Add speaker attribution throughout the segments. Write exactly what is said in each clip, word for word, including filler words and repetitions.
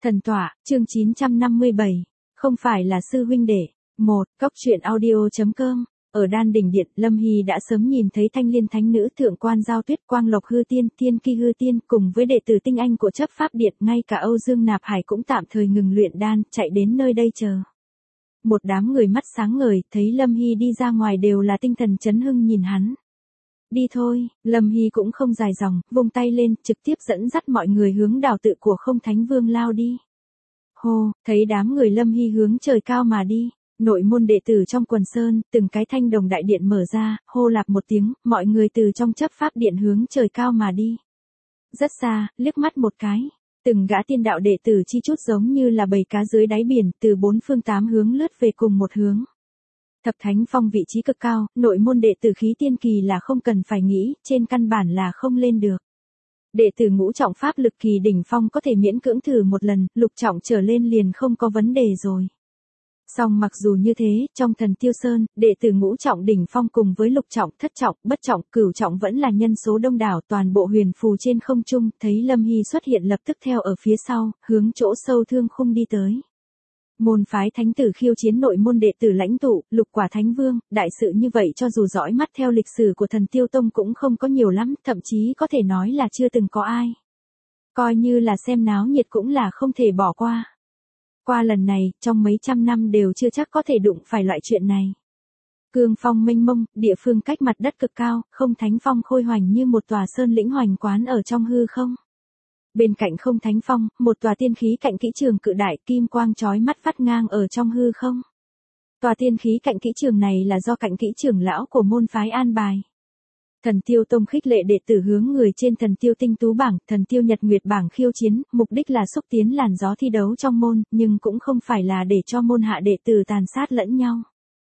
Speaker 1: Thần tọa, chương chín trăm năm mươi bảy. Không phải là sư huynh đệ. một. Cốc truyện audio.com. Ở Đan Đỉnh Điện, Lâm Hy đã sớm nhìn thấy Thanh Liên Thánh Nữ, Thượng Quan Giao Tuyết, Quang Lộc Hư Tiên, Thiên Ki Hư Tiên cùng với đệ tử tinh anh của chấp pháp điện, ngay cả Âu Dương Nạp Hải cũng tạm thời ngừng luyện đan, chạy đến nơi đây chờ. Một đám người mắt sáng ngời, thấy Lâm Hy đi ra ngoài đều là tinh thần chấn hưng nhìn hắn. Đi thôi, Lâm Hy cũng không dài dòng, vung tay lên, trực tiếp dẫn dắt mọi người hướng đào tự của Không Thánh Vương lao đi. Hô, thấy đám người Lâm Hy hướng trời cao mà đi, nội môn đệ tử trong quần sơn, từng cái thanh đồng đại điện mở ra, hô lạp một tiếng, mọi người từ trong chấp pháp điện hướng trời cao mà đi. Rất xa, liếc mắt một cái, từng gã tiên đạo đệ tử chi chút giống như là bầy cá dưới đáy biển, từ bốn phương tám hướng lướt về cùng một hướng. Thập Thánh Phong vị trí cực cao, nội môn đệ tử khí tiên kỳ là không cần phải nghĩ, trên căn bản là không lên được. Đệ tử ngũ trọng pháp lực kỳ đỉnh phong có thể miễn cưỡng thử một lần, lục trọng trở lên liền không có vấn đề rồi. Song mặc dù như thế, trong Thần Tiêu Sơn, đệ tử ngũ trọng đỉnh phong cùng với lục trọng, thất trọng, bất trọng, cửu trọng vẫn là nhân số đông đảo, toàn bộ huyền phù trên không trung, thấy Lâm Hy xuất hiện lập tức theo ở phía sau, hướng chỗ sâu thương khung đi tới. Môn phái thánh tử khiêu chiến nội môn đệ tử lãnh tụ, lục quả thánh vương, đại sự như vậy cho dù dõi mắt theo lịch sử của Thần Tiêu Tông cũng không có nhiều lắm, thậm chí có thể nói là chưa từng có ai. Coi như là xem náo nhiệt cũng là không thể bỏ qua. Qua lần này, trong mấy trăm năm đều chưa chắc có thể đụng phải loại chuyện này. Cương phong mênh mông, địa phương cách mặt đất cực cao, Không Thánh Phong khôi hoành như một tòa sơn lĩnh hoành quán ở trong hư không. Bên cạnh Không Thánh Phong, một tòa tiên khí cạnh kỹ trường cự đại, kim quang chói mắt vắt ngang ở trong hư không. Tòa tiên khí cạnh kỹ trường này là do cạnh kỹ trưởng lão của môn phái an bài. Thần Tiêu Tông khích lệ đệ tử hướng người trên Thần Tiêu Tinh Tú bảng, Thần Tiêu Nhật Nguyệt bảng khiêu chiến, mục đích là xúc tiến làn gió thi đấu trong môn, nhưng cũng không phải là để cho môn hạ đệ tử tàn sát lẫn nhau.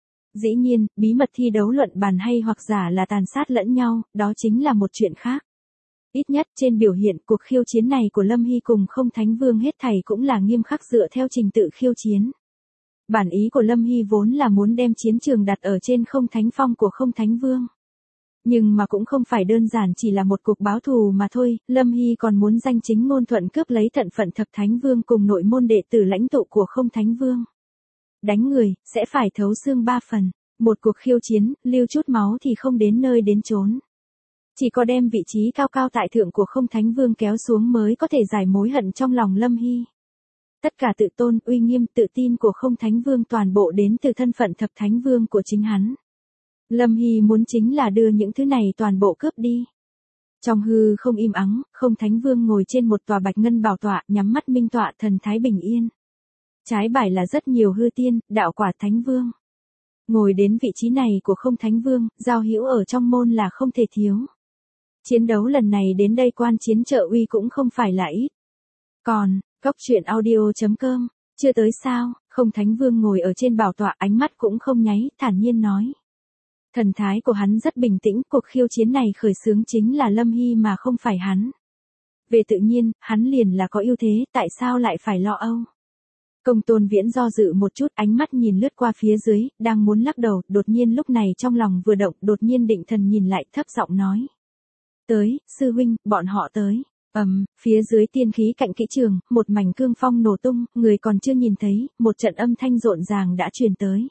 Speaker 1: Dĩ nhiên, bí mật thi đấu luận bàn hay hoặc giả là tàn sát lẫn nhau, đó chính là một chuyện khác. Ít nhất trên biểu hiện cuộc khiêu chiến này của Lâm Hy cùng Không Thánh Vương hết thảy cũng là nghiêm khắc dựa theo trình tự khiêu chiến. Bản ý của Lâm Hy vốn là muốn đem chiến trường đặt ở trên Không Thánh Phong của Không Thánh Vương. Nhưng mà cũng không phải đơn giản chỉ là một cuộc báo thù mà thôi, Lâm Hy còn muốn danh chính ngôn thuận cướp lấy thận phận Thập Thánh Vương cùng nội môn đệ tử lãnh tụ của Không Thánh Vương. Đánh người, sẽ phải thấu xương ba phần, một cuộc khiêu chiến, lưu chút máu thì không đến nơi đến chốn. Chỉ có đem vị trí cao cao tại thượng của Không Thánh Vương kéo xuống mới có thể giải mối hận trong lòng Lâm Hy. Tất cả tự tôn, uy nghiêm, tự tin của Không Thánh Vương toàn bộ đến từ thân phận Thập Thánh Vương của chính hắn. Lâm Hy muốn chính là đưa những thứ này toàn bộ cướp đi. Trong hư không im ắng, Không Thánh Vương ngồi trên một tòa bạch ngân bảo tọa, nhắm mắt minh tọa, thần thái bình yên. Trái bài là rất nhiều hư tiên, đạo quả Thánh Vương. Ngồi đến vị trí này của Không Thánh Vương, giao hữu ở trong môn là không thể thiếu. Chiến đấu lần này đến đây quan chiến trợ uy cũng không phải là ít. Còn, cốc truyện audio.com, chưa tới sao, Không Thánh Vương ngồi ở trên bảo tọa, ánh mắt cũng không nháy, thản nhiên nói. Thần thái của hắn rất bình tĩnh, cuộc khiêu chiến này khởi xướng chính là Lâm Hy mà không phải hắn. Về tự nhiên, hắn liền là có ưu thế, tại sao lại phải lo âu? Công Tôn Viễn do dự một chút, ánh mắt nhìn lướt qua phía dưới, đang muốn lắc đầu, đột nhiên lúc này trong lòng vừa động, đột nhiên định thần nhìn lại, thấp giọng nói. Tới, sư huynh, bọn họ tới. Ầm, um, phía dưới tiên khí cạnh kỹ trường, một mảnh cương phong nổ tung, người còn chưa nhìn thấy, một trận âm thanh rộn ràng đã truyền tới.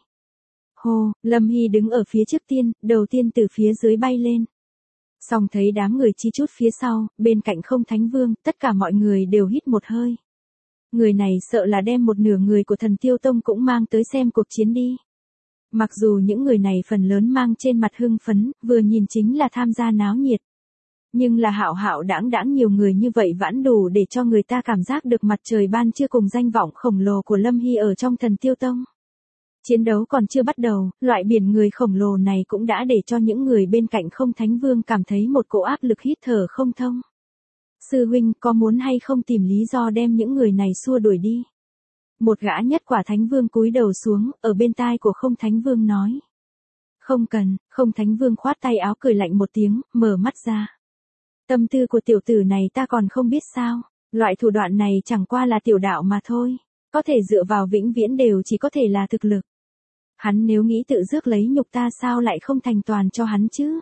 Speaker 1: Hô, Lâm Hy đứng ở phía trước tiên, đầu tiên từ phía dưới bay lên. Xong thấy đám người chi chút phía sau, bên cạnh Không Thánh Vương, tất cả mọi người đều hít một hơi. Người này sợ là đem một nửa người của Thần Tiêu Tông cũng mang tới xem cuộc chiến đi. Mặc dù những người này phần lớn mang trên mặt hưng phấn, vừa nhìn chính là tham gia náo nhiệt. Nhưng là hạo hạo đãng đãng nhiều người như vậy vẫn đủ để cho người ta cảm giác được mặt trời ban chưa cùng danh vọng khổng lồ của Lâm Hy ở trong Thần Tiêu Tông. Chiến đấu còn chưa bắt đầu, loại biển người khổng lồ này cũng đã để cho những người bên cạnh Không Thánh Vương cảm thấy một cỗ áp lực hít thở không thông. Sư huynh có muốn hay không tìm lý do đem những người này xua đuổi đi? Một gã nhất quả Thánh Vương cúi đầu xuống, ở bên tai của Không Thánh Vương nói. Không cần, Không Thánh Vương khoát tay áo cười lạnh một tiếng, mở mắt ra. Tâm tư của tiểu tử này ta còn không biết sao, loại thủ đoạn này chẳng qua là tiểu đạo mà thôi, có thể dựa vào vĩnh viễn đều chỉ có thể là thực lực. Hắn nếu nghĩ tự rước lấy nhục ta sao lại không thành toàn cho hắn chứ?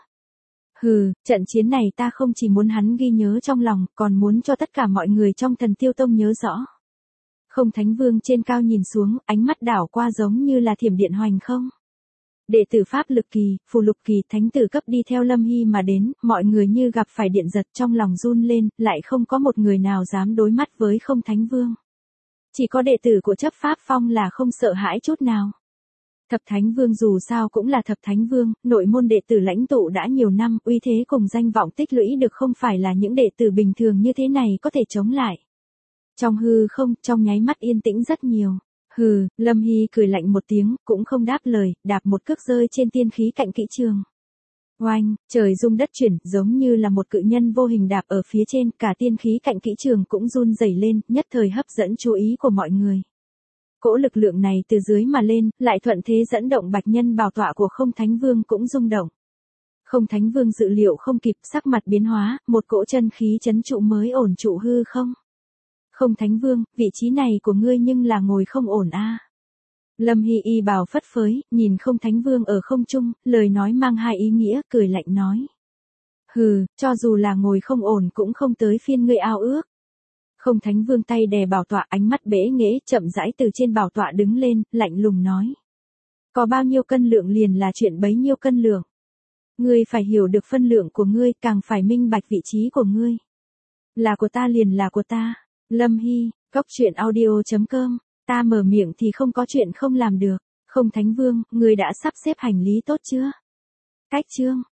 Speaker 1: Hừ, trận chiến này ta không chỉ muốn hắn ghi nhớ trong lòng, còn muốn cho tất cả mọi người trong Thần Tiêu Tông nhớ rõ. Không Thánh Vương trên cao nhìn xuống, ánh mắt đảo qua giống như là thiểm điện hoành không. Đệ tử Pháp Lực Kỳ, Phù Lục Kỳ, thánh tử cấp đi theo Lâm Hy mà đến, mọi người như gặp phải điện giật trong lòng run lên, lại không có một người nào dám đối mắt với Không Thánh Vương. Chỉ có đệ tử của chấp pháp phong là không sợ hãi chút nào. Thập Thánh Vương dù sao cũng là Thập Thánh Vương, nội môn đệ tử lãnh tụ đã nhiều năm, uy thế cùng danh vọng tích lũy được không phải là những đệ tử bình thường như thế này có thể chống lại. Trong hư không, trong nháy mắt yên tĩnh rất nhiều. Hừ, Lâm Hy cười lạnh một tiếng, cũng không đáp lời, đạp một cước rơi trên tiên khí cạnh kỹ trường. Oanh, trời rung đất chuyển, giống như là một cự nhân vô hình đạp ở phía trên, cả tiên khí cạnh kỹ trường cũng run rẩy lên, nhất thời hấp dẫn chú ý của mọi người. Cỗ lực lượng này từ dưới mà lên, lại thuận thế dẫn động bạch nhân bảo tọa của Không Thánh Vương cũng rung động. Không Thánh Vương dự liệu không kịp, sắc mặt biến hóa, một cỗ chân khí chấn trụ mới ổn trụ hư không. Không Thánh Vương, vị trí này của ngươi nhưng là ngồi không ổn a. À. Lâm Hy y bào phất phới, nhìn Không Thánh Vương ở không trung, lời nói mang hai ý nghĩa, cười lạnh nói. Hừ, cho dù là ngồi không ổn cũng không tới phiên ngươi ao ước. Không Thánh Vương tay đè bảo tọa, ánh mắt bẽ nghễ, chậm rãi từ trên bảo tọa đứng lên, lạnh lùng nói. Có bao nhiêu cân lượng liền là chuyện bấy nhiêu cân lượng. Ngươi phải hiểu được phân lượng của ngươi, càng phải minh bạch vị trí của ngươi. Là của ta liền là của ta. Lâm Hy, cốc truyện audio chấm com, ta mở miệng thì không có chuyện không làm được. Không Thánh Vương, ngươi đã sắp xếp hành lý tốt chưa? Cách chương.